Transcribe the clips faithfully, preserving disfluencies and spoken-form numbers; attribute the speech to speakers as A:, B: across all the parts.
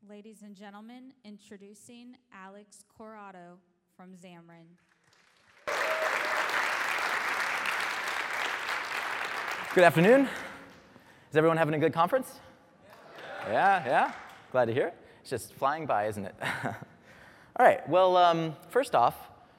A: Ladies and gentlemen, introducing Alex Corrado from Xamarin.
B: Good afternoon. Is everyone having a good conference? Yeah, yeah. Glad to hear it. It's just flying by, isn't it? All right. Well, um, first off,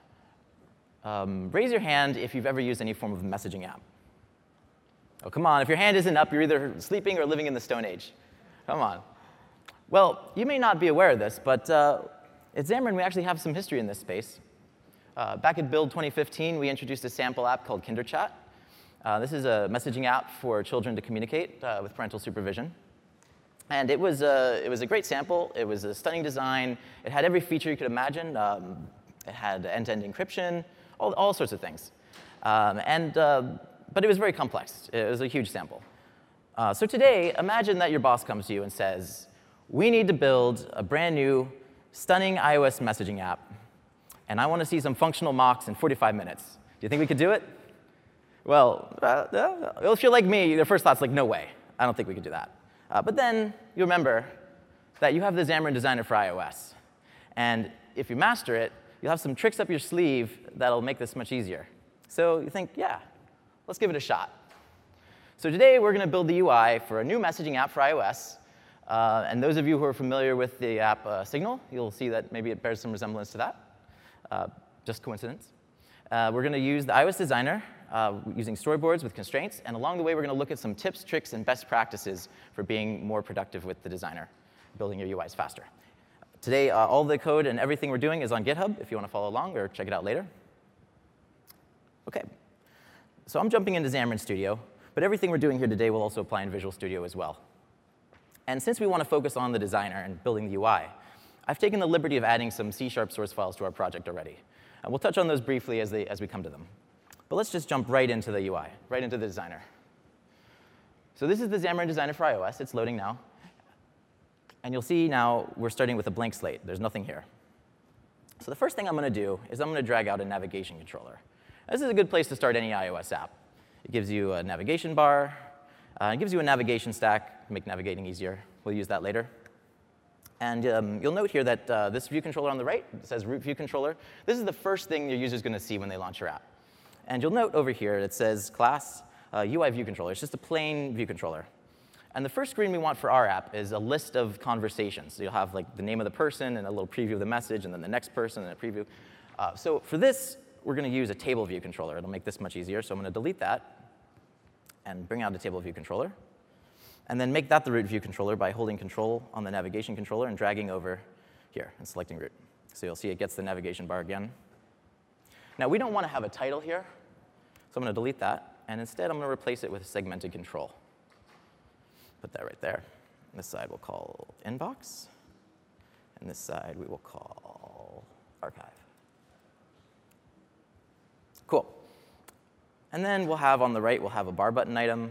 B: um, raise your hand if you've ever used any form of messaging app. Oh, come on. If your hand isn't up, you're either sleeping or living in the Stone Age. Come on. Well, you may not be aware of this, but uh, at Xamarin, we actually have some history in this space. Uh, back at Build twenty fifteen, we introduced a sample app called KinderChat. Uh, this is a messaging app for children to communicate uh, with parental supervision. And it was, a, it was a great sample. It was a stunning design. It had every feature you could imagine. Um, it had end-to-end encryption, all, all sorts of things. Um, and, uh, but it was very complex. It was a huge sample. Uh, so today, imagine that your boss comes to you and says, we need to build a brand new, stunning iOS messaging app, and I want to see some functional mocks in forty-five minutes. Do you think we could do it? Well, uh, if you're like me, your first thought's like, no way. I don't think we could do that. Uh, but then you remember that you have the Xamarin Designer for iOS. And if you master it, you'll have some tricks up your sleeve that'll make this much easier. So you think, yeah, let's give it a shot. So today, we're going to build the U I for a new messaging app for iOS. Uh, and those of you who are familiar with the app uh, Signal, you'll see that maybe it bears some resemblance to that. Uh, just coincidence. Uh, we're going to use the iOS Designer uh, using storyboards with constraints. And along the way, we're going to look at some tips, tricks, and best practices for being more productive with the designer, building your U Is faster. Today, uh, all the code and everything we're doing is on GitHub if you want to follow along or check it out later. OK. So I'm jumping into Xamarin Studio. But everything we're doing here today will also apply in Visual Studio as well. And since we want to focus on the designer and building the U I, I've taken the liberty of adding some C sharp source files to our project already. And we'll touch on those briefly as, they, as we come to them. But let's just jump right into the U I, right into the designer. So this is the Xamarin Designer for iOS. It's loading now. And you'll see now we're starting with a blank slate. There's nothing here. So the first thing I'm going to do is I'm going to drag out a navigation controller. This is a good place to start any iOS app. It gives you a navigation bar. Uh, it gives you a navigation stack to make navigating easier. We'll use that later. And um, you'll note here that uh, this view controller on the right, it says root view controller. This is the first thing your user is going to see when they launch your app. And you'll note over here it says class uh, U I view controller. It's just a plain view controller. And the first screen we want for our app is a list of conversations. So you'll have like the name of the person and a little preview of the message, and then the next person and a preview. Uh, so for this, we're going to use a table view controller. It'll make this much easier. So I'm going to delete that and bring out a table view controller, and then make that the root view controller by holding control on the navigation controller and dragging over here and selecting root. So you'll see it gets the navigation bar again. Now, we don't want to have a title here, so I'm going to delete that, and instead I'm going to replace it with segmented control. Put that right there. And this side we'll call inbox, and this side we will call archive. Cool. And then we'll have on the right, we'll have a bar button item.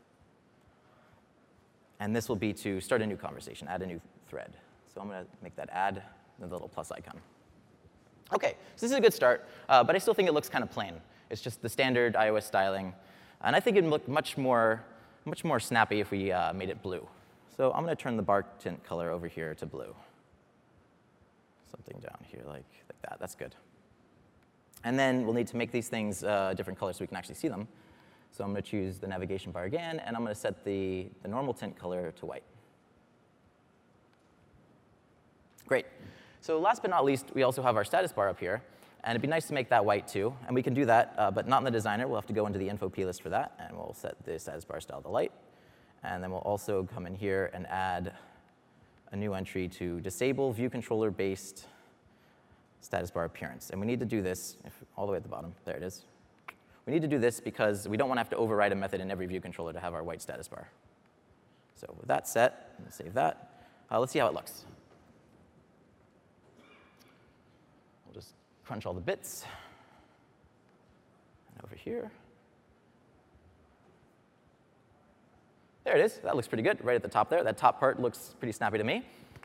B: And this will be to start a new conversation, add a new thread. So I'm going to make that add the little plus icon. OK, so this is a good start. Uh, but I still think it looks kind of plain. It's just the standard iOS styling. And I think it would look much more, much more snappy if we uh, made it blue. So I'm going to turn the bar tint color over here to blue. Something down here like, like that. That's good. And then we'll need to make these things uh, different colors so we can actually see them. So I'm going to choose the navigation bar again, and I'm going to set the, the normal tint color to white. Great. So last but not least, we also have our status bar up here. And it'd be nice to make that white, too. And we can do that, uh, but not in the designer. We'll have to go into the info plist for that, and we'll set the status bar style to light. And then we'll also come in here and add a new entry to disable view controller-based status bar appearance. And we need to do this if, all the way at the bottom. There it is. We need to do this because we don't want to have to override a method in every view controller to have our white status bar. So with that set, we'll save that. Uh, let's see how it looks. We'll just crunch all the bits. And over here. There it is. That looks pretty good, right at the top there. That top part looks pretty snappy to me.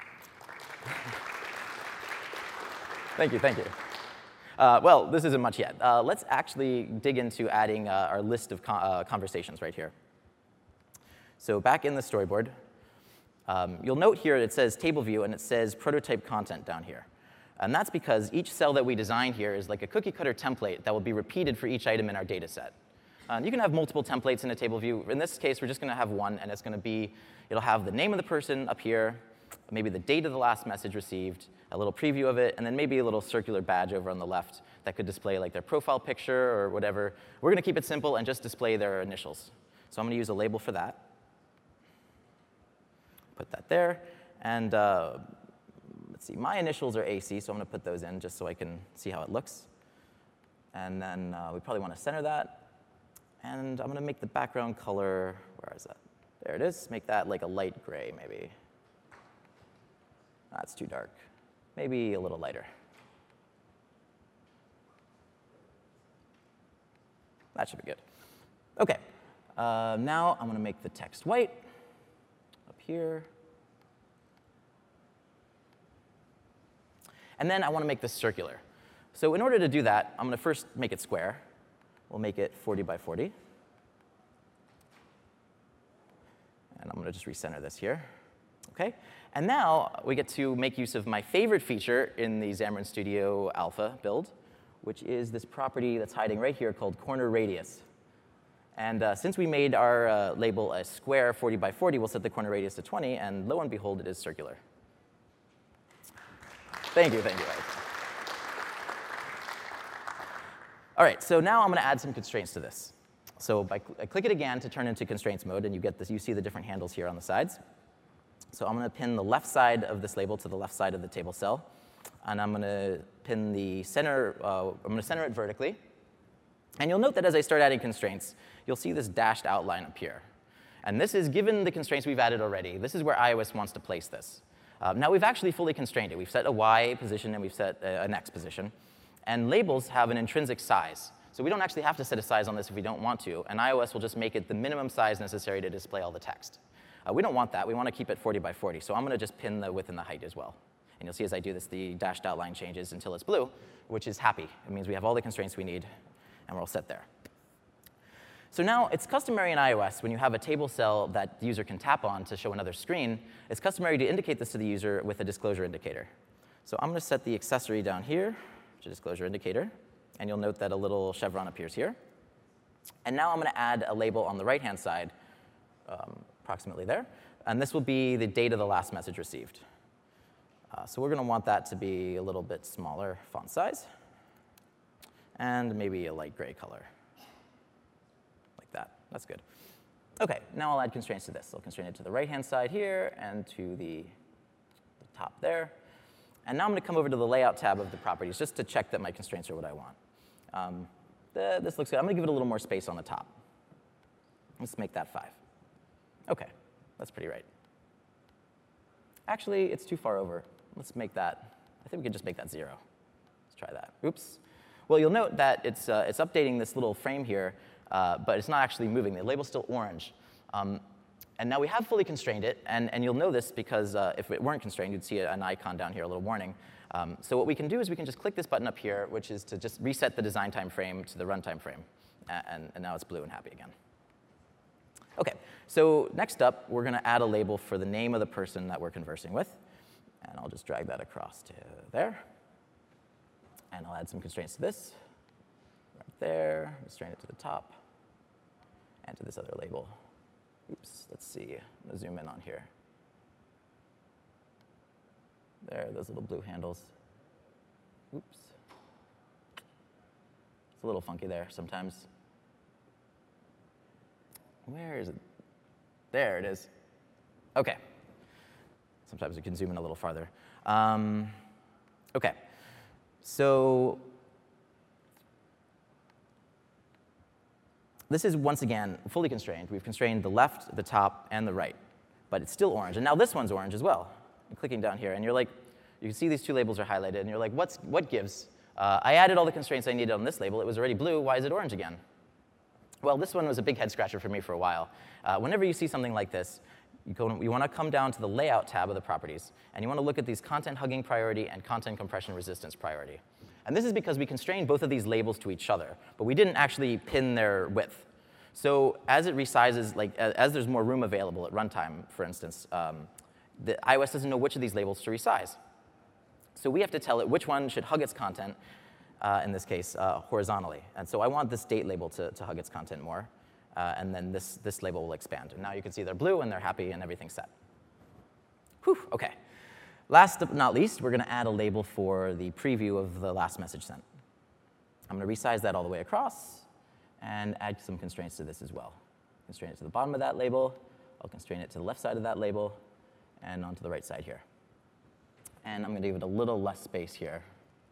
B: Thank you, thank you. Uh, well, this isn't much yet. Uh, let's actually dig into adding uh, our list of con uh, conversations right here. So back in the storyboard, Um, you'll note here it says table view, and it says prototype content down here. And that's because each cell that we design here is like a cookie cutter template that will be repeated for each item in our data set. Um, you can have multiple templates in a table view. In this case, we're just going to have one, and it's going to be, it'll have the name of the person up here, maybe the date of the last message received, a little preview of it, and then maybe a little circular badge over on the left that could display like their profile picture or whatever. We're going to keep it simple and just display their initials. So I'm going to use a label for that. Put that there. And uh, let's see, my initials are A C, so I'm going to put those in just so I can see how it looks. And then uh, we probably want to center that. And I'm going to make the background color, where is that? There it is. Make that like a light gray, maybe. That's too dark. Maybe a little lighter. That should be good. OK. Uh, now I'm going to make the text white up here. And then I want to make this circular. So in order to do that, I'm going to first make it square. We'll make it forty by forty. And I'm going to just recenter this here. OK? And now we get to make use of my favorite feature in the Xamarin Studio Alpha build, which is this property that's hiding right here called corner radius. And uh, since we made our uh, label a square forty by forty, we'll set the corner radius to twenty, and lo and behold, it is circular. Thank you, thank you. All right, so now I'm going to add some constraints to this. So by cl I click it again to turn into constraints mode, and you get this. You see the different handles here on the sides. So I'm going to pin the left side of this label to the left side of the table cell, and I'm going to pin the center. Uh, I'm going to center it vertically. And you'll note that as I start adding constraints, you'll see this dashed outline appear. And this is given the constraints we've added already. This is where iOS wants to place this. Uh, now we've actually fully constrained it. We've set a Y position and we've set a, an X position. And labels have an intrinsic size. So we don't actually have to set a size on this if we don't want to. And iOS will just make it the minimum size necessary to display all the text. Uh, we don't want that. We want to keep it forty by forty. So I'm going to just pin the width and the height as well. And you'll see as I do this, the dashed outline changes until it's blue, which is happy. It means we have all the constraints we need, and we're all set there. So now it's customary in iOS, when you have a table cell that the user can tap on to show another screen, it's customary to indicate this to the user with a disclosure indicator. So I'm going to set the accessory down here, which is a disclosure indicator. And you'll note that a little chevron appears here. And now I'm going to add a label on the right-hand side, um, approximately there. And this will be the date of the last message received. Uh, so we're going to want that to be a little bit smaller font size, and maybe a light gray color, like that. That's good. OK, now I'll add constraints to this. I'll constrain it to the right-hand side here and to the, the top there. And now I'm going to come over to the Layout tab of the properties just to check that my constraints are what I want. Um, the, this looks good. I'm going to give it a little more space on the top. Let's make that five. OK, that's pretty right. Actually, it's too far over. Let's make that. I think we can just make that zero. Let's try that. Oops. Well, you'll note that it's, uh, it's updating this little frame here, uh, but it's not actually moving. The label's still orange. Um, and now we have fully constrained it. And, and you'll know this because uh, if it weren't constrained, you'd see an icon down here, a little warning. Um, so what we can do is we can just click this button up here, which is to just reset the design time frame to the runtime frame. And, and now it's blue and happy again. OK, so next up, we're going to add a label for the name of the person that we're conversing with. And I'll just drag that across to there. And I'll add some constraints to this. Right there. Constrain it to the top. And to this other label. Oops, let's see. I'm going to zoom in on here. There, those little blue handles. Oops. It's a little funky there sometimes. Where is it? There it is. OK. Sometimes we can zoom in a little farther. Um, OK. So this is, once again, fully constrained. We've constrained the left, the top, and the right. But it's still orange. And now this one's orange as well. I'm clicking down here. And you're like, you can see these two labels are highlighted. And you're like, What's, what gives? Uh, I added all the constraints I needed on this label. It was already blue. Why is it orange again? Well, this one was a big head scratcher for me for a while. Uh, whenever you see something like this, you, go, you want to come down to the Layout tab of the properties. And you want to look at these content hugging priority and content compression resistance priority. And this is because we constrained both of these labels to each other. But we didn't actually pin their width. So as it resizes, like as there's more room available at runtime, for instance, um, the iOS doesn't know which of these labels to resize. So we have to tell it which one should hug its content, uh, in this case, uh, horizontally. And so I want this date label to, to hug its content more, uh, and then this, this label will expand. And now you can see they're blue, and they're happy, and everything's set. Whew, OK. Last but not least, we're going to add a label for the preview of the last message sent. I'm going to resize that all the way across and add some constraints to this as well. Constrain it to the bottom of that label. I'll constrain it to the left side of that label and onto the right side here. And I'm going to give it a little less space here.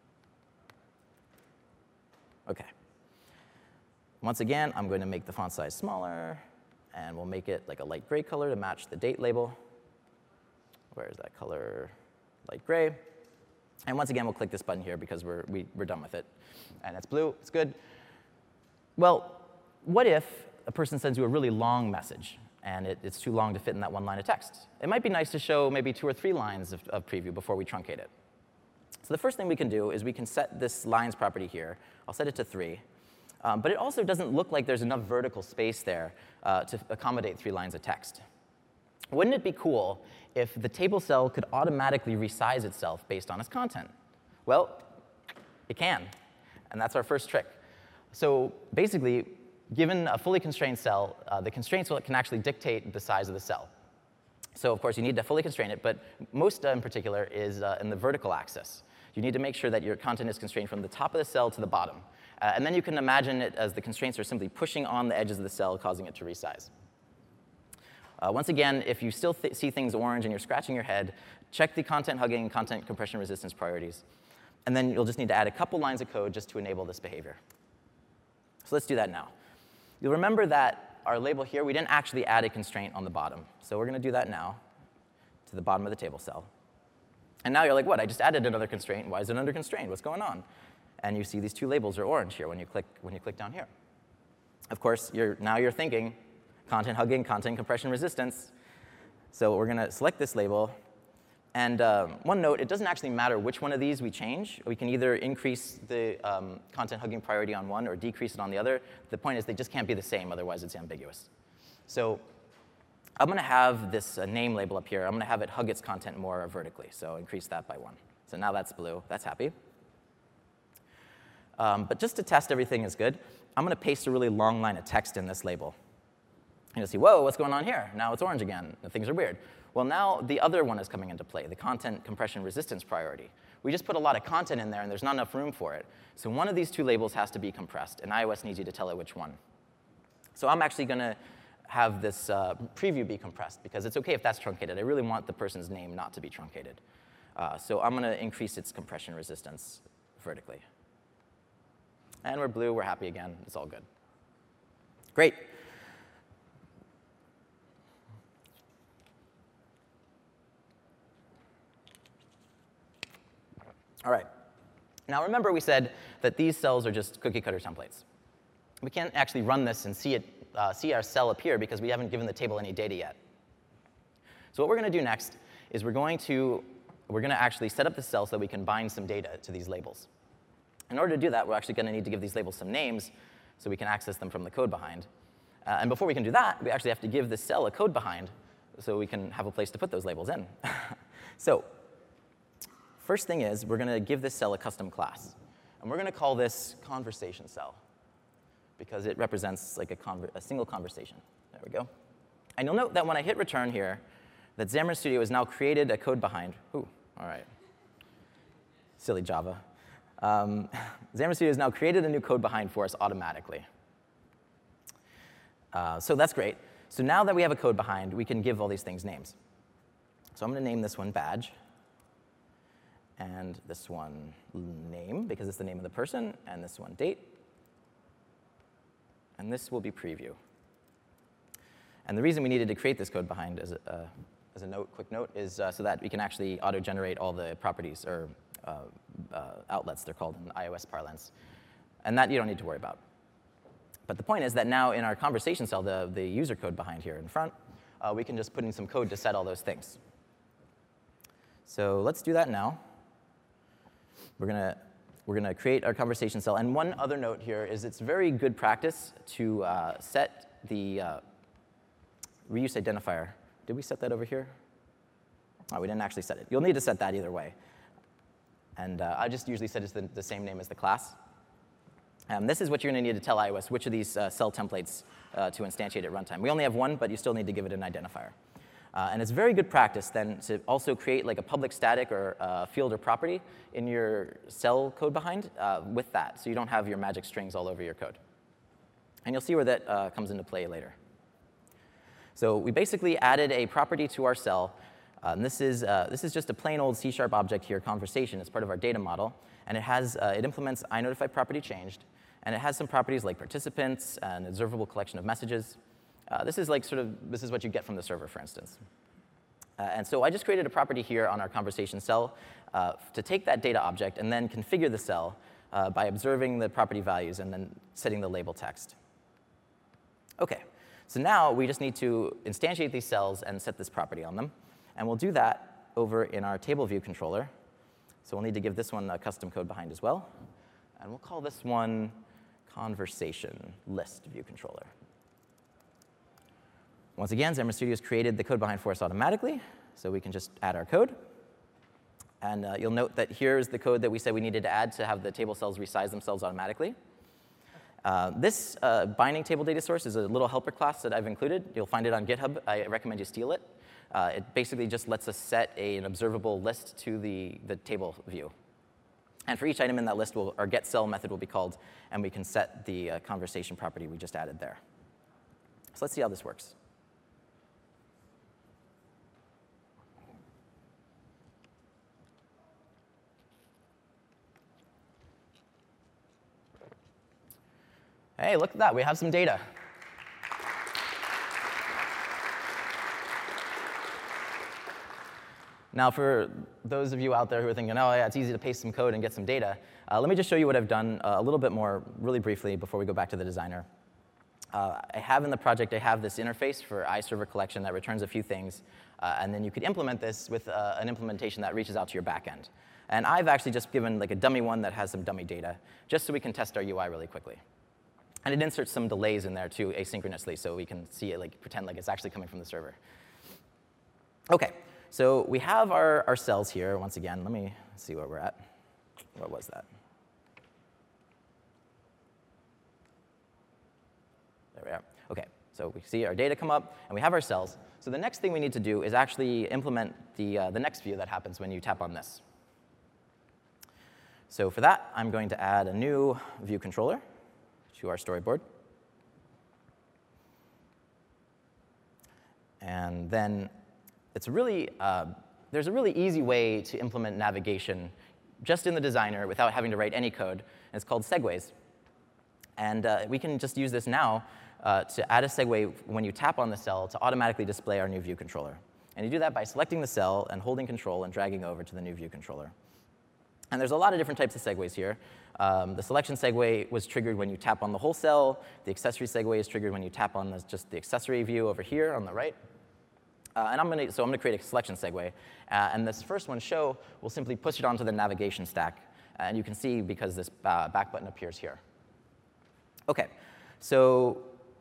B: OK. Once again, I'm going to make the font size smaller, and we'll make it like a light gray color to match the date label. Where is that color? Light gray. And once again, we'll click this button here because we're, we, we're done with it. And it's blue. It's good. Well, what if a person sends you a really long message, and it, it's too long to fit in that one line of text? It might be nice to show maybe two or three lines of, of preview before we truncate it. So the first thing we can do is we can set this lines property here. I'll set it to three. Um, but it also doesn't look like there's enough vertical space there uh, to accommodate three lines of text. Wouldn't it be cool if the table cell could automatically resize itself based on its content? Well, it can. And that's our first trick. So basically, given a fully constrained cell, uh, the constraints can actually dictate the size of the cell. So of course, you need to fully constrain it. But most uh, in particular is uh, in the vertical axis. You need to make sure that your content is constrained from the top of the cell to the bottom. Uh, and then you can imagine it as the constraints are simply pushing on the edges of the cell, causing it to resize. Uh, once again, if you still th see things orange and you're scratching your head, check the content hugging and content compression resistance priorities. And then you'll just need to add a couple lines of code just to enable this behavior. So let's do that now. You'll remember that our label here, we didn't actually add a constraint on the bottom. So we're going to do that now to the bottom of the table cell. And now you're like, what? I just added another constraint. Why is it under constraint? What's going on? And you see these two labels are orange here when you click, when you click down here. Of course, you're, now you're thinking, content hugging, content compression resistance. So we're going to select this label. And um, one note, it doesn't actually matter which one of these we change. We can either increase the um, content hugging priority on one or decrease it on the other. The point is they just can't be the same, otherwise it's ambiguous. So I'm going to have this uh, name label up here. I'm going to have it hug its content more vertically, so increase that by one. So now that's blue. That's happy. Um, but just to test everything is good, I'm going to paste a really long line of text in this label. And you'll see, whoa, what's going on here? Now it's orange again. Things are weird. Well, now the other one is coming into play, the content compression resistance priority. We just put a lot of content in there, and there's not enough room for it. So one of these two labels has to be compressed, and iOS needs you to tell it which one. So I'm actually going to have this uh, preview be compressed, because it's OK if that's truncated. I really want the person's name not to be truncated. Uh, so I'm going to increase its compression resistance vertically. And we're blue. We're happy again. It's all good. Great. All right. Now remember we said that these cells are just cookie cutter templates. We can't actually run this and see, it, uh, see our cell appear because we haven't given the table any data yet. So what we're going to do next is we're going to, we're going to actually set up the cell so that we can bind some data to these labels. In order to do that, we're actually going to need to give these labels some names so we can access them from the code behind. Uh, and before we can do that, we actually have to give this cell a code behind so we can have a place to put those labels in. So first thing is we're going to give this cell a custom class. And we're going to call this conversation cell because it represents like a, conver a single conversation. There we go. And you'll note that when I hit return here, that Xamarin Studio has now created a code behind. Ooh, all right. Silly Java. Um, Xamarin Studio has now created a new code behind for us automatically. Uh, so that's great. So now that we have a code behind, we can give all these things names. So I'm going to name this one badge, and this one name, because it's the name of the person, and this one date. And this will be preview. And the reason we needed to create this code behind as a, uh, as a note, quick note, is uh, so that we can actually auto-generate all the properties, or uh, uh, outlets, they're called in iOS parlance. And that you don't need to worry about. But the point is that now in our conversation cell, the, the user code behind here in front, uh, we can just put in some code to set all those things. So let's do that now. We're going we're gonna create our conversation cell. And one other note here is it's very good practice to uh, set the uh, reuse identifier. Did we set that over here? Oh, we didn't actually set it. You'll need to set that either way. And uh, I just usually set it the, the same name as the class. Um, this is what you're going to need to tell iOS which of these uh, cell templates uh, to instantiate at runtime. We only have one, but you still need to give it an identifier. Uh, and it's very good practice then to also create like a public static or uh, field or property in your cell code behind uh, with that, so you don't have your magic strings all over your code. And you'll see where that uh, comes into play later. So we basically added a property to our cell. Uh, and this is, uh, this is just a plain old C sharp object here, conversation. It's part of our data model. And it, has, uh, it implements iNotify property changed. And it has some properties like participants and observable collection of messages. Uh, this is like sort of, this is what you get from the server, for instance. Uh, and so I just created a property here on our conversation cell uh, to take that data object and then configure the cell uh, by observing the property values and then setting the label text. OK, so now we just need to instantiate these cells and set this property on them. And we'll do that over in our table view controller. So we'll need to give this one a custom code behind as well. And we'll call this one conversation list view controller. Once again, Xamarin Studio has created the code behind for us automatically, so we can just add our code. And uh, you'll note that here's the code that we said we needed to add to have the table cells resize themselves automatically. Uh, this uh, binding table data source is a little helper class that I've included. You'll find it on GitHub. I recommend you steal it. Uh, it basically just lets us set a, an observable list to the, the table view. And for each item in that list, we'll, our getCell method will be called, and we can set the uh, conversation property we just added there. So let's see how this works. Hey, look at that. We have some data. Now, for those of you out there who are thinking, oh, yeah, it's easy to paste some code and get some data, uh, let me just show you what I've done uh, a little bit more really briefly before we go back to the designer. Uh, I have in the project, I have this interface for iServer collection that returns a few things. Uh, and then you could implement this with uh, an implementation that reaches out to your backend. And I've actually just given like a dummy one that has some dummy data, just so we can test our U I really quickly. And it inserts some delays in there, too, asynchronously, so we can see it, like pretend like it's actually coming from the server. OK. So we have our, our cells here. Once again, let me see where we're at. What was that? There we are. OK, so we see our data come up, and we have our cells. So the next thing we need to do is actually implement the, uh, the next view that happens when you tap on this. So for that, I'm going to add a new view controller to our storyboard. And then it's a really, uh, there's a really easy way to implement navigation just in the designer without having to write any code. And it's called segues. And uh, we can just use this now uh, to add a segue when you tap on the cell to automatically display our new view controller. And you do that by selecting the cell and holding control and dragging over to the new view controller. And there's a lot of different types of segues here. Um, the selection segue was triggered when you tap on the whole cell. The accessory segue is triggered when you tap on the, just the accessory view over here on the right. Uh, and I'm going to, so I'm going to create a selection segue. Uh, and this first one, show, will simply push it onto the navigation stack. And you can see because this uh, back button appears here. OK, so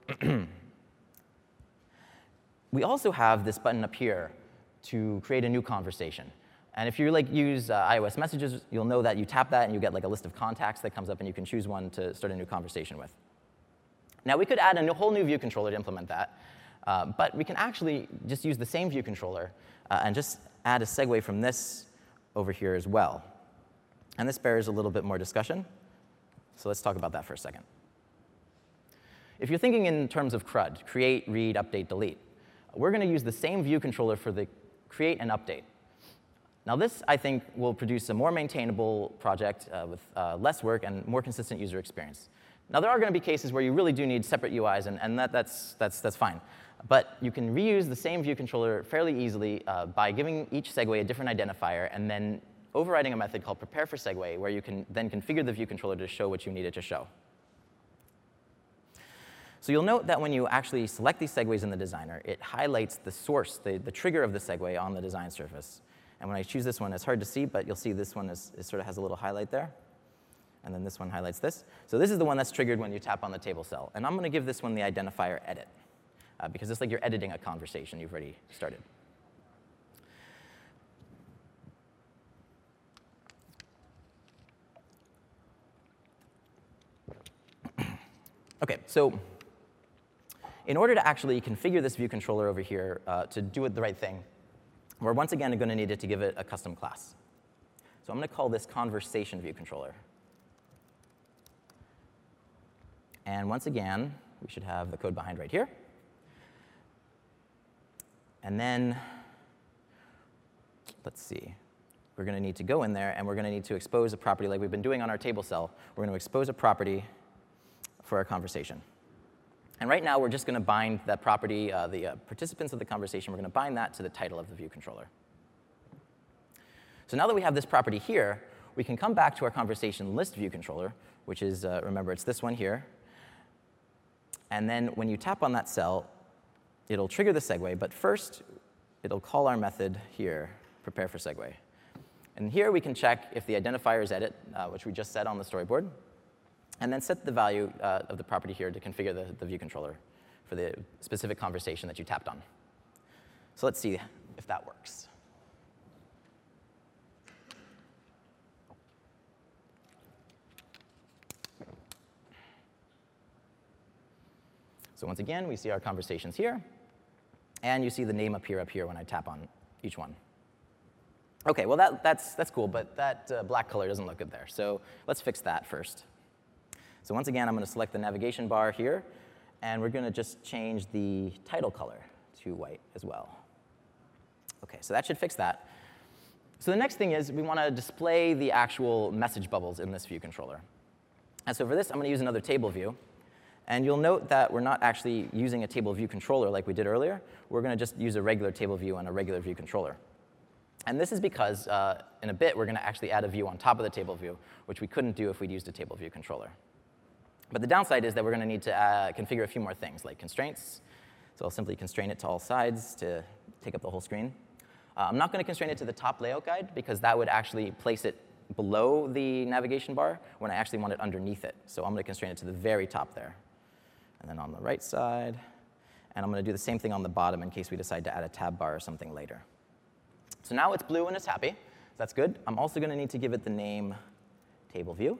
B: we also have this button up here to create a new conversation. And if you like use uh, iOS messages, you'll know that you tap that and you get like a list of contacts that comes up, and you can choose one to start a new conversation with. Now we could add a new, whole new view controller to implement that. Uh, but we can actually just use the same view controller uh, and just add a segue from this over here as well. And this bears a little bit more discussion. So let's talk about that for a second. If you're thinking in terms of CRUD, create, read, update, delete, we're going to use the same view controller for the create and update. Now this, I think, will produce a more maintainable project uh, with uh, less work and more consistent user experience. Now there are going to be cases where you really do need separate U Is, and, and that, that's, that's, that's fine. But you can reuse the same view controller fairly easily uh, by giving each segue a different identifier and then overriding a method called prepare for segue, where you can then configure the view controller to show what you need it to show. So you'll note that when you actually select these segues in the designer, it highlights the source, the, the trigger of the segue on the design surface. And when I choose this one, it's hard to see, but you'll see this one is, is sort of has a little highlight there. And then this one highlights this. So this is the one that's triggered when you tap on the table cell. And I'm going to give this one the identifier edit, uh, because it's like you're editing a conversation you've already started. OK, so in order to actually configure this view controller over here uh, to do it the right thing, we're once again going to need it to give it a custom class. So I'm going to call this conversation view controller. And once again, we should have the code behind right here. And then, let's see. We're going to need to go in there, and we're going to need to expose a property like we've been doing on our table cell. We're going to expose a property for our conversation. And right now, we're just going to bind that property, uh, the uh, participants of the conversation, we're going to bind that to the title of the view controller. So now that we have this property here, we can come back to our conversation list view controller, which is, uh, remember, it's this one here. And then when you tap on that cell, it'll trigger the segue. But first, it'll call our method here, prepare for segue. And here we can check if the identifier is edit, uh, which we just set on the storyboard, and then set the value uh, of the property here to configure the, the view controller for the specific conversation that you tapped on. So let's see if that works. So once again, we see our conversations here. And you see the name appear up here when I tap on each one. OK, well, that, that's, that's cool, but that uh, black color doesn't look good there. So let's fix that first. So once again, I'm going to select the navigation bar here. And we're going to just change the title color to white as well. OK, so that should fix that. So the next thing is we want to display the actual message bubbles in this view controller. And so for this, I'm going to use another table view. And you'll note that we're not actually using a table view controller like we did earlier. We're going to just use a regular table view and a regular view controller. And this is because uh, in a bit, we're going to actually add a view on top of the table view, which we couldn't do if we'd used a table view controller. But the downside is that we're going to need to uh, configure a few more things, like constraints. So I'll simply constrain it to all sides to take up the whole screen. Uh, I'm not going to constrain it to the top layout guide, because that would actually place it below the navigation bar when I actually want it underneath it. So I'm going to constrain it to the very top there. And then on the right side. And I'm going to do the same thing on the bottom in case we decide to add a tab bar or something later. So now it's blue and it's happy. That's good. I'm also going to need to give it the name table view.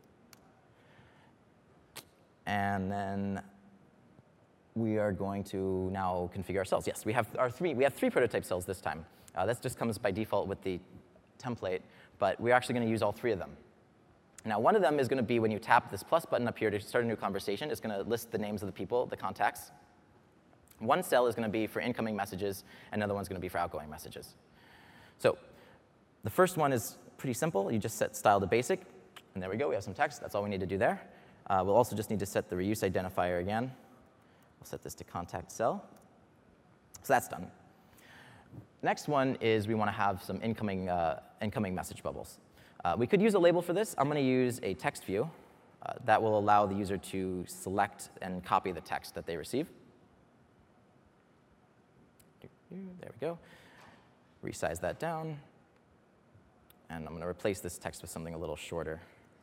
B: And then we are going to now configure our cells. Yes, we have our three, we have three prototype cells this time. Uh, that just comes by default with the template. But we're actually going to use all three of them. Now, one of them is going to be when you tap this plus button up here to start a new conversation. It's going to list the names of the people, the contacts. One cell is going to be for incoming messages, and another one's going to be for outgoing messages. So the first one is pretty simple. You just set style to basic, and there we go. We have some text. That's all we need to do there. Uh, we'll also just need to set the reuse identifier again. We'll set this to contact cell. So that's done. Next one is we want to have some incoming, uh, incoming message bubbles. Uh, we could use a label for this. I'm going to use a text view uh, that will allow the user to select and copy the text that they receive. There we go. Resize that down. And I'm going to replace this text with something a little shorter.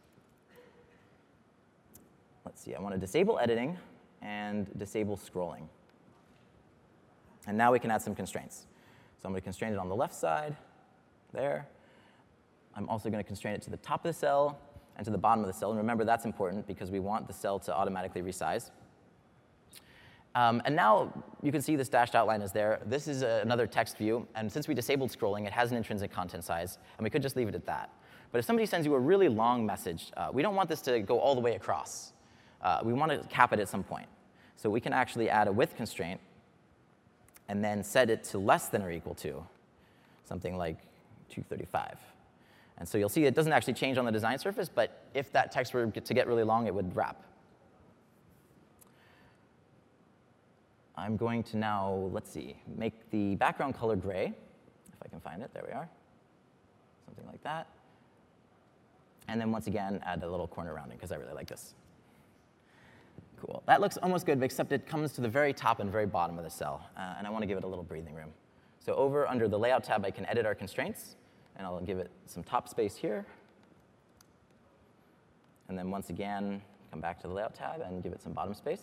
B: Let's see. I want to disable editing and disable scrolling. And now we can add some constraints. So I'm going to constrain it on the left side, there. I'm also going to constrain it to the top of the cell and to the bottom of the cell. And remember, that's important because we want the cell to automatically resize. Um, and now you can see this dashed outline is there. This is a, another text view. And since we disabled scrolling, it has an intrinsic content size. And we could just leave it at that. But if somebody sends you a really long message, uh, we don't want this to go all the way across. Uh, we want to cap it at some point. So we can actually add a width constraint and then set it to less than or equal to something like two thirty-five. And so you'll see it doesn't actually change on the design surface, but if that text were to get really long, it would wrap. I'm going to now, let's see, make the background color gray, if I can find it. There we are. Something like that. And then once again, add a little corner rounding, because I really like this. Cool. That looks almost good, except it comes to the very top and very bottom of the cell. Uh, and I want to give it a little breathing room. So over under the Layout tab, I can edit our constraints. And I'll give it some top space here. And then once again, come back to the Layout tab and give it some bottom space.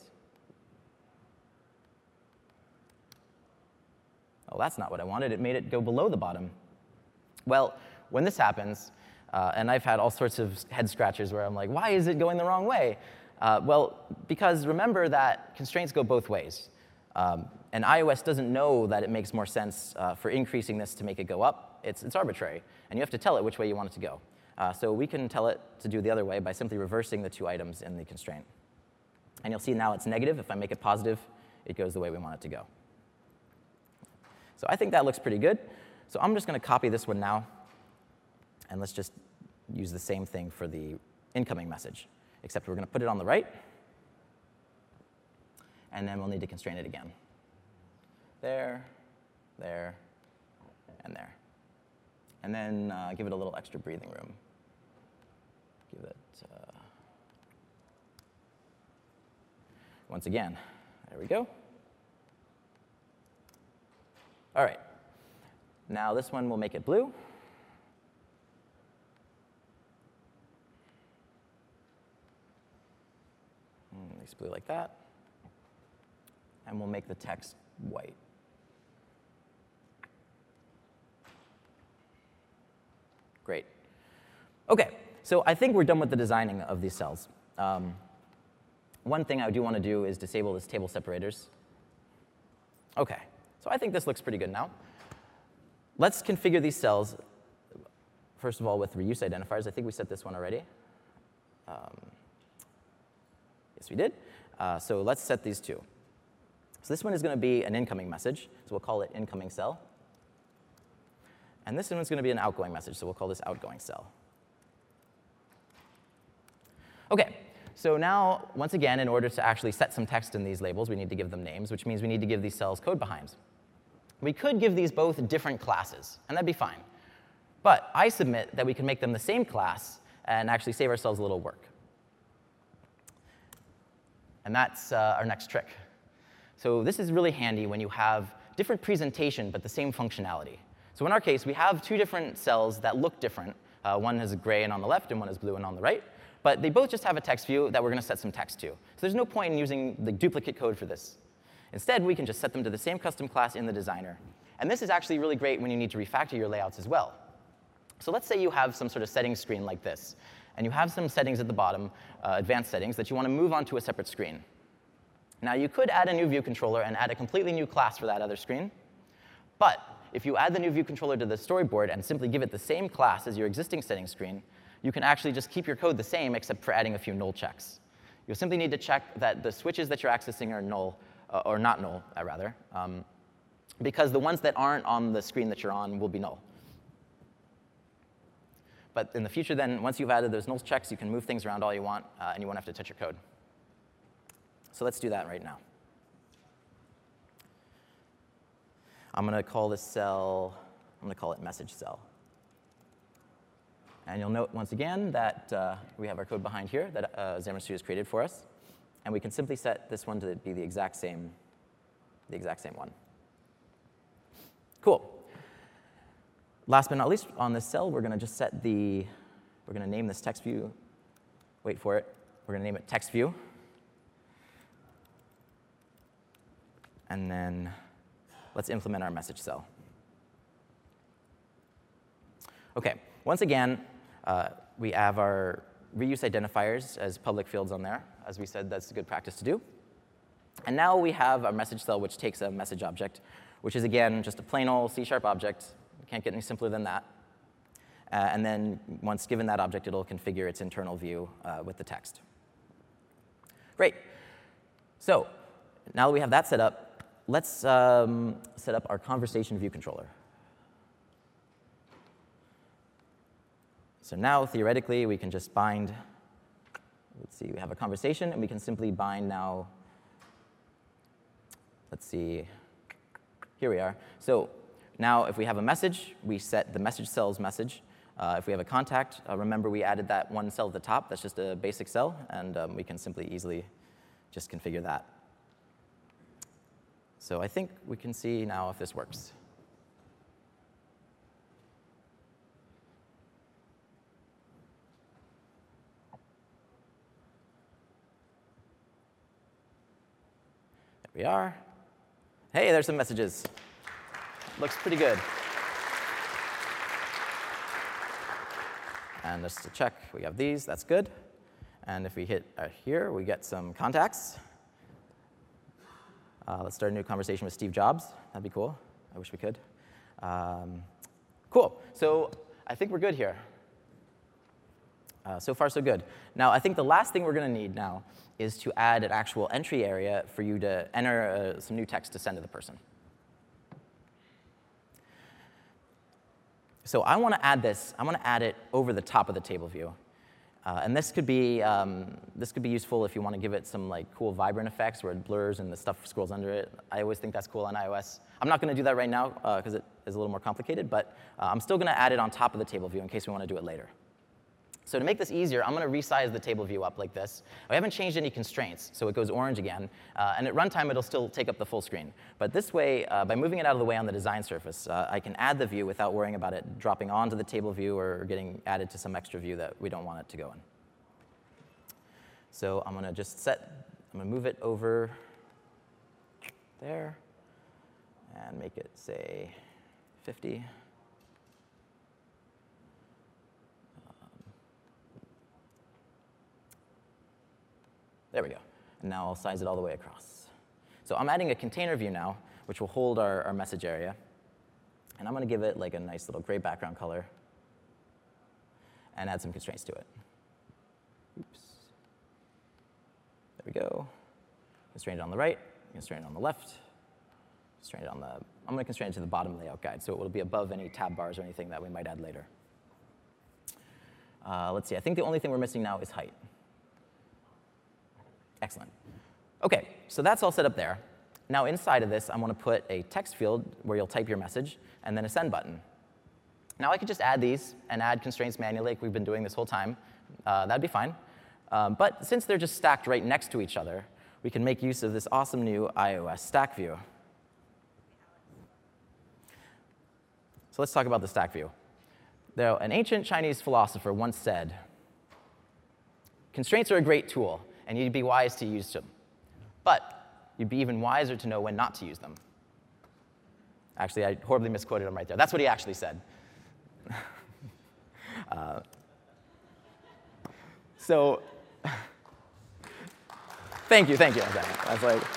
B: Oh, that's not what I wanted. It made it go below the bottom. Well, when this happens, uh, and I've had all sorts of head scratchers where I'm like, why is it going the wrong way? Uh, well, because remember that constraints go both ways. Um, and iOS doesn't know that it makes more sense uh, for increasing this to make it go up. It's, it's arbitrary, and you have to tell it which way you want it to go. Uh, so we can tell it to do the other way by simply reversing the two items in the constraint. And you'll see now it's negative. If I make it positive, it goes the way we want it to go. So I think that looks pretty good. So I'm just going to copy this one now, and let's just use the same thing for the incoming message, except we're going to put it on the right, and then we'll need to constrain it again. There, there, and there. And then uh, give it a little extra breathing room. Give it, uh, once again, there we go. All right. Now this one will make it blue. Mm, makes blue like that. And we'll make the text white. Great. OK, so I think we're done with the designing of these cells. Um, one thing I do want to do is disable this table separators. OK, so I think this looks pretty good now. Let's configure these cells, first of all, with reuse identifiers. I think we set this one already. Um, yes, we did. Uh, so let's set these two. So this one is going to be an incoming message, so we'll call it incoming cell. And this one's going to be an outgoing message, so we'll call this outgoing cell. OK, so now, once again, in order to actually set some text in these labels, we need to give them names, which means we need to give these cells code behinds. We could give these both different classes, and that'd be fine. But I submit that we can make them the same class and actually save ourselves a little work. And that's uh, our next trick. So this is really handy when you have different presentation but the same functionality. So in our case, we have two different cells that look different. Uh, one is gray and on the left, and one is blue and on the right. But they both just have a text view that we're going to set some text to. So there's no point in using the duplicate code for this. Instead, we can just set them to the same custom class in the designer. And this is actually really great when you need to refactor your layouts as well. So let's say you have some sort of settings screen like this, and you have some settings at the bottom, uh, advanced settings, that you want to move onto a separate screen. Now, you could add a new view controller and add a completely new class for that other screen. But if you add the new view controller to the storyboard and simply give it the same class as your existing settings screen, you can actually just keep your code the same, except for adding a few null checks. You'll simply need to check that the switches that you're accessing are null, uh, or not null, uh, rather, um, because the ones that aren't on the screen that you're on will be null. But in the future, then, once you've added those null checks, you can move things around all you want, uh, and you won't have to touch your code. So let's do that right now. I'm going to call this cell, I'm going to call it message cell. And you'll note, once again, that uh, we have our code behind here that uh, Xamarin Studio has created for us. And we can simply set this one to be the exact same, the exact same one. Cool. Last but not least, on this cell, we're going to just set the, we're going to name this text view. Wait for it. We're going to name it text view. And then let's implement our message cell. OK, once again, uh, we have our reuse identifiers as public fields on there. As we said, that's a good practice to do. And now we have our message cell, which takes a message object, which is, again, just a plain old C sharp object. Can't get any simpler than that. Uh, and then once given that object, it'll configure its internal view uh, with the text. Great. So now that we have that set up, let's um, set up our conversation view controller. So now, theoretically, we can just bind. Let's see, we have a conversation, and we can simply bind now. Let's see. Here we are. So now, if we have a message, we set the message cell's message. Uh, if we have a contact, uh, remember we added that one cell at the top. That's just a basic cell, and um, we can simply easily just configure that. So I think we can see now if this works. There we are. Hey, there's some messages. Looks pretty good. And just to check, we have these. That's good. And if we hit uh, here, we get some contacts. Uh, let's start a new conversation with Steve Jobs. That'd be cool. I wish we could. Um, cool. So I think we're good here. Uh, so far, so good. Now, I think the last thing we're going to need now is to add an actual entry area for you to enter uh, some new text to send to the person. So I want to add this. I want to add it over the top of the table view. Uh, and this could be um, this could be useful if you want to give it some like cool vibrant effects where it blurs and the stuff scrolls under it. I always think that's cool on iOS. I'm not going to do that right now because uh, it is a little more complicated, but uh, I'm still going to add it on top of the table view in case we want to do it later. So to make this easier, I'm going to resize the table view up like this. I haven't changed any constraints, so it goes orange again. Uh, and at runtime, it'll still take up the full screen. But this way, uh, by moving it out of the way on the design surface, uh, I can add the view without worrying about it dropping onto the table view or getting added to some extra view that we don't want it to go in. So I'm going to just set, I'm going to move it over there and make it, say, fifty. There we go. And now I'll size it all the way across. So I'm adding a container view now, which will hold our, our message area. And I'm going to give it like a nice little gray background color and add some constraints to it. Oops. There we go. Constrain it on the right, constrain it on the left, constrain it on the, I'm going to constrain it to the bottom layout guide, so it will be above any tab bars or anything that we might add later. Uh, let's see, I think the only thing we're missing now is height. Excellent. OK, so that's all set up there. Now inside of this, I want to put a text field where you'll type your message, and then a send button. Now I could just add these and add constraints manually like we've been doing this whole time. Uh, that'd be fine. Um, but since they're just stacked right next to each other, we can make use of this awesome new iOS stack view. So let's talk about the stack view. Now, an ancient Chinese philosopher once said, constraints are a great tool, and you'd be wise to use them. But you'd be even wiser to know when not to use them. Actually, I horribly misquoted him right there. That's what he actually said. uh, so, thank you, thank you. I was like,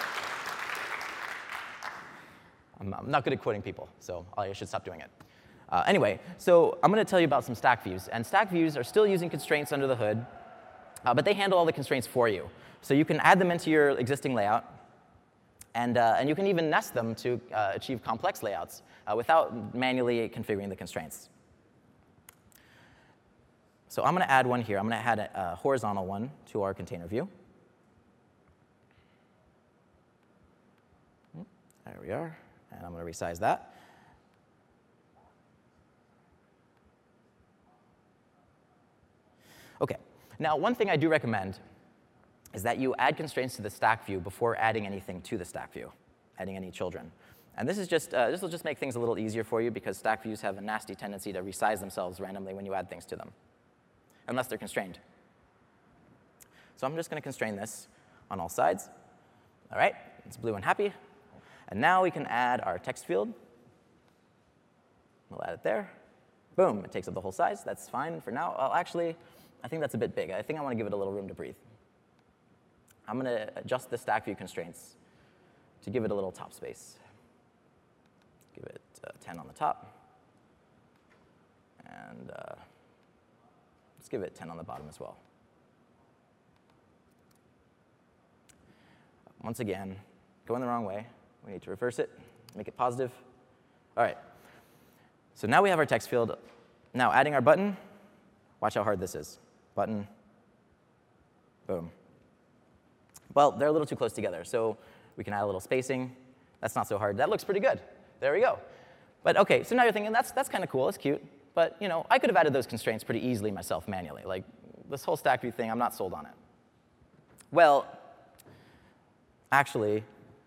B: I'm, I'm not good at quoting people, so I should stop doing it. Uh, anyway, so I'm going to tell you about some stack views. And stack views are still using constraints under the hood, uh, but they handle all the constraints for you. So you can add them into your existing layout, and, uh, and you can even nest them to uh, achieve complex layouts uh, without manually configuring the constraints. So I'm going to add one here. I'm going to add a, a horizontal one to our container view. There we are. And I'm going to resize that. OK. Now, one thing I do recommend is that you add constraints to the stack view before adding anything to the stack view, adding any children. And this is just uh, this will just make things a little easier for you because stack views have a nasty tendency to resize themselves randomly when you add things to them, unless they're constrained. So I'm just going to constrain this on all sides. All right, it's blue and happy. And now we can add our text field. We'll add it there. Boom, it takes up the whole size. That's fine for now. Well, actually, I think that's a bit big. I think I want to give it a little room to breathe. I'm going to adjust the stack view constraints to give it a little top space. Give it uh, ten on the top. And uh, let's give it ten on the bottom as well. Once again, going the wrong way. We need to reverse it, make it positive. All right. So now we have our text field. Now adding our button, watch how hard this is. Button, boom. Well, they're a little too close together, so we can add a little spacing. That's not so hard. That looks pretty good. There we go. But OK, so now you're thinking, that's, that's kind of cool. It's cute. But you know, I could have added those constraints pretty easily myself manually. Like, this whole stack view thing, I'm not sold on it. Well, actually,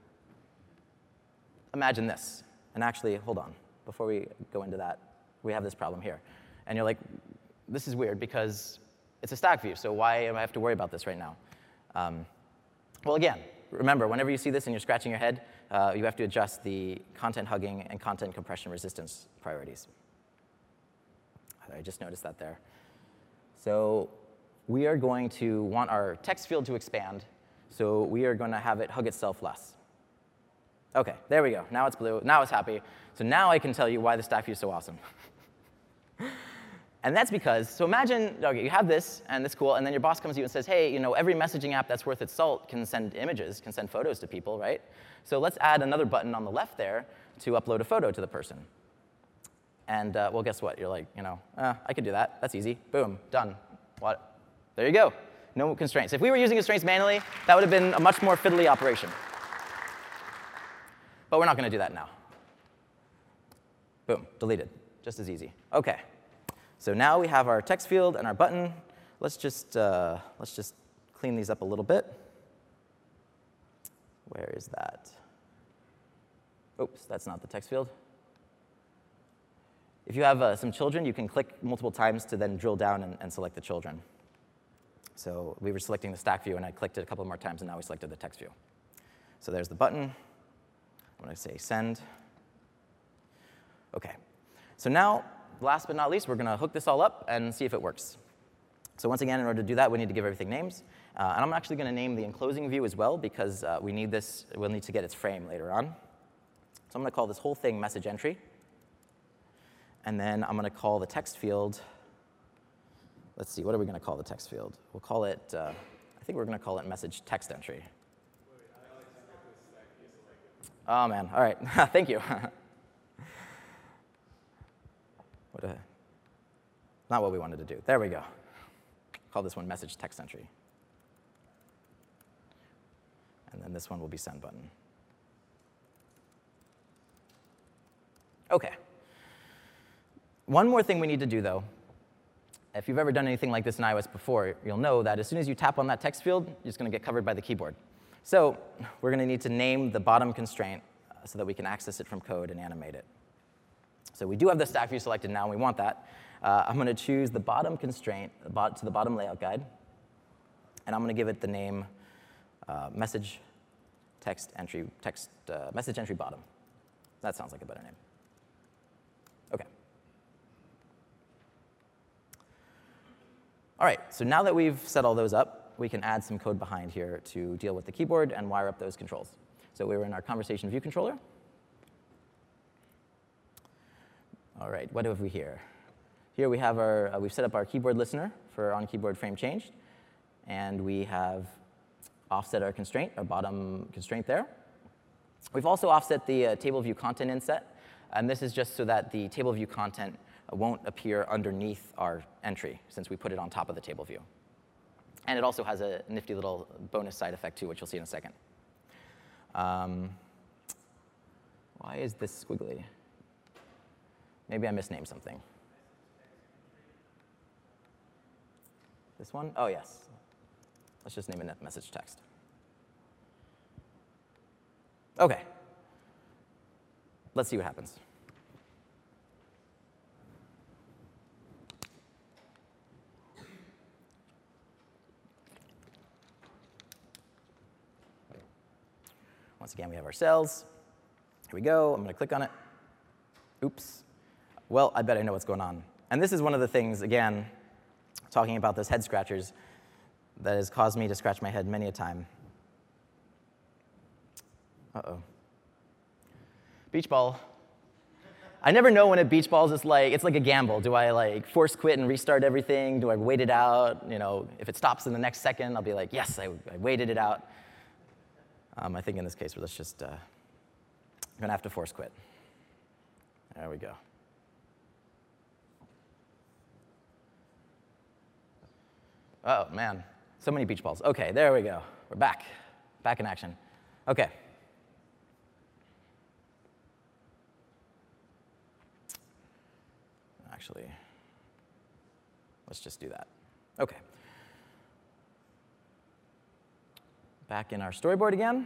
B: imagine this. And actually, hold on. Before we go into that, we have this problem here. And you're like, this is weird because it's a stack view, so why do I have to worry about this right now? Um, well, again, remember, whenever you see this and you're scratching your head, uh, you have to adjust the content hugging and content compression resistance priorities. I just noticed that there. So we are going to want our text field to expand, so we are going to have it hug itself less. OK, there we go. Now it's blue. Now it's happy. So now I can tell you why the stack view is so awesome. And that's because, so imagine, okay, you have this, and it's cool, and then your boss comes to you and says, hey, you know, every messaging app that's worth its salt can send images, can send photos to people, right? So let's add another button on the left there to upload a photo to the person. And, uh, well, guess what? You're like, you know, uh, I could do that. That's easy. Boom, done. What? There you go. No constraints. If we were using constraints manually, that would have been a much more fiddly operation. But we're not going to do that now. Boom, deleted. Just as easy. OK. So now we have our text field and our button. Let's just, uh, let's just clean these up a little bit. Where is that? Oops, that's not the text field. If you have uh, some children, you can click multiple times to then drill down and, and select the children. So we were selecting the stack view, and I clicked it a couple more times, and now we selected the text view. So there's the button. I'm going to say send. OK. So now, last but not least, we're going to hook this all up and see if it works. So once again, in order to do that, we need to give everything names. Uh, and I'm actually going to name the enclosing view as well, because uh, we need this. We'll need to get its frame later on. So I'm going to call this whole thing message entry. And then I'm going to call the text field. Let's see, what are we going to call the text field? We'll call it, uh, I think we're going to call it message text entry. Oh, man. All right. Thank you. What a, not what we wanted to do. There we go. Call this one message text entry. And then this one will be send button. OK. One more thing we need to do, though. If you've ever done anything like this in iOS before, you'll know that as soon as you tap on that text field, you're just going to get covered by the keyboard. So we're going to need to name the bottom constraint uh, so that we can access it from code and animate it. So we do have the stack view selected now, and we want that. Uh, I'm going to choose the bottom constraint to the bottom layout guide, and I'm going to give it the name uh, message text entry text uh, message entry bottom. That sounds like a better name. OK. All right, so now that we've set all those up, we can add some code behind here to deal with the keyboard and wire up those controls. So we were in our conversation view controller. All right, what have we here? Here we have our, uh, we've set up our keyboard listener for on-keyboard frame changed. And we have offset our constraint, our bottom constraint there. We've also offset the uh, table view content inset. And this is just so that the table view content won't appear underneath our entry, since we put it on top of the table view. And it also has a nifty little bonus side effect, too, which you'll see in a second. Um, why is this squiggly? Maybe I misnamed something. This one? Oh, yes. Let's just name it message text. OK. Let's see what happens. Once again, we have our cells. Here we go. I'm going to click on it. Oops. Well, I bet I know what's going on. And this is one of the things, again, talking about those head scratchers, that has caused me to scratch my head many a time. Uh-oh. Beach ball. I never know when a beach ball is just like, it's like a gamble. Do I like force quit and restart everything? Do I wait it out? You know, if it stops in the next second, I'll be like, yes, I, I waited it out. Um, I think in this case, let's just, uh, I'm going to have to force quit. There we go. Oh, man. So many beach balls. OK, there we go. We're back. Back in action. OK. Actually, let's just do that. OK. Back in our storyboard again.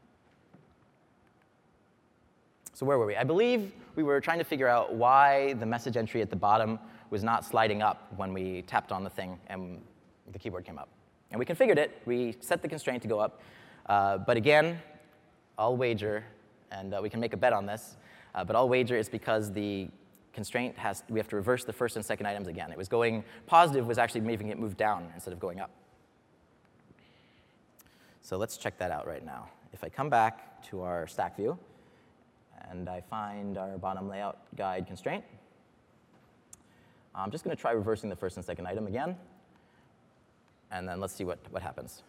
B: So where were we? I believe we were trying to figure out why the message entry at the bottom was not sliding up when we tapped on the thing and the keyboard came up. And we configured it. We set the constraint to go up. Uh, but again, I'll wager, and uh, we can make a bet on this, uh, but I'll wager it's because the constraint has, we have to reverse the first and second items again. It was going positive was actually making it move down instead of going up. So let's check that out right now. If I come back to our stack view, and I find our bottom layout guide constraint, I'm just going to try reversing the first and second item again, and then let's see what, what happens.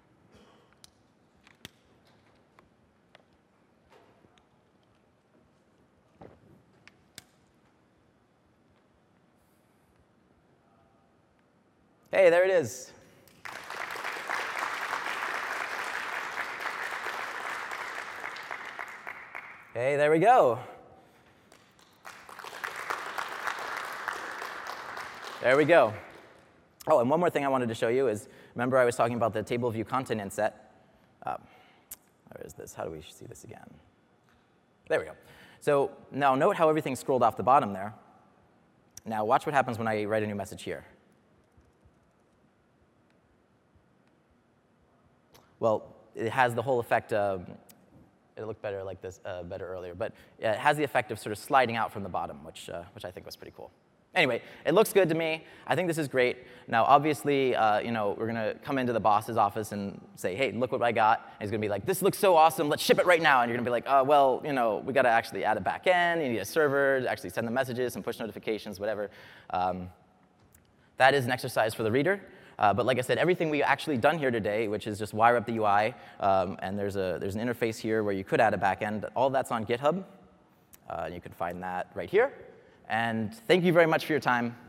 B: Hey, there it is. Okay, there we go. There we go. Oh, and one more thing I wanted to show you is, remember I was talking about the table view content inset. Um, where is this? How do we see this again? There we go. So now note how everything's scrolled off the bottom there. Now watch what happens when I write a new message here. Well, it has the whole effect of, it looked better like this, uh, better earlier, but it has the effect of sort of sliding out from the bottom, which, uh, which I think was pretty cool. Anyway, it looks good to me. I think this is great. Now, obviously, uh, you know, we're going to come into the boss's office and say, hey, look what I got. And he's going to be like, this looks so awesome. Let's ship it right now. And you're going to be like, uh, well, you know, we got to actually add a back end. You need a server to actually send the messages, some push notifications, whatever. Um, that is an exercise for the reader. Uh, but like I said, everything we've actually done here today, which is just wire up the U I, um, and there's, a, there's an interface here where you could add a backend, all that's on GitHub. Uh, and you can find that right here. And thank you very much for your time.